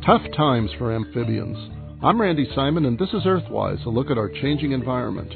Tough times for amphibians. I'm Randy Simon, and this is Earthwise, a look at our changing environment.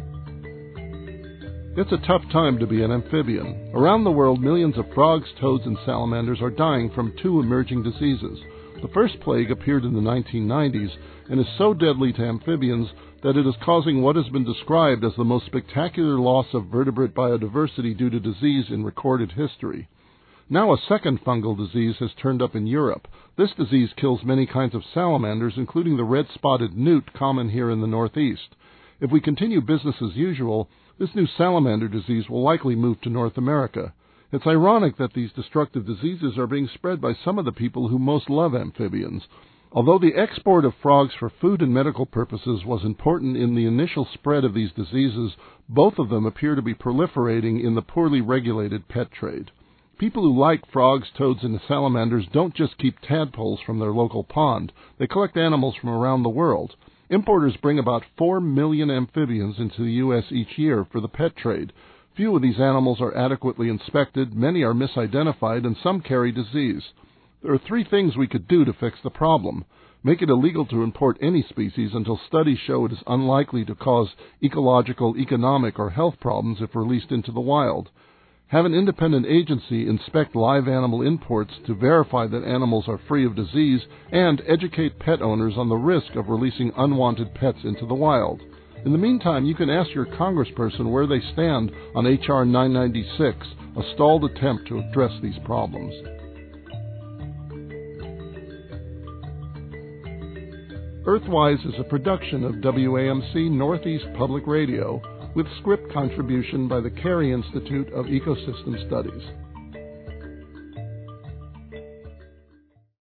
It's a tough time to be an amphibian. Around the world, millions of frogs, toads, and salamanders are dying from two emerging diseases. The first plague appeared in the 1990s and is so deadly to amphibians that it is causing what has been described as the most spectacular loss of vertebrate biodiversity due to disease in recorded history. Now a second fungal disease has turned up in Europe. This disease kills many kinds of salamanders, including the red-spotted newt common here in the Northeast. If we continue business as usual, this new salamander disease will likely move to North America. It's ironic that these destructive diseases are being spread by some of the people who most love amphibians. Although the export of frogs for food and medical purposes was important in the initial spread of these diseases, both of them appear to be proliferating in the poorly regulated pet trade. People who like frogs, toads, and salamanders don't just keep tadpoles from their local pond. They collect animals from around the world. Importers bring about 4 million amphibians into the U.S. each year for the pet trade. Few of these animals are adequately inspected, many are misidentified, and some carry disease. There are 3 things we could do to fix the problem. Make it illegal to import any species until studies show it is unlikely to cause ecological, economic, or health problems if released into the wild. Have an independent agency inspect live animal imports to verify that animals are free of disease, and educate pet owners on the risk of releasing unwanted pets into the wild. In the meantime, you can ask your congressperson where they stand on H.R. 996, a stalled attempt to address these problems. Earthwise is a production of WAMC Northeast Public Radio, with script contribution by the Carey Institute of Ecosystem Studies.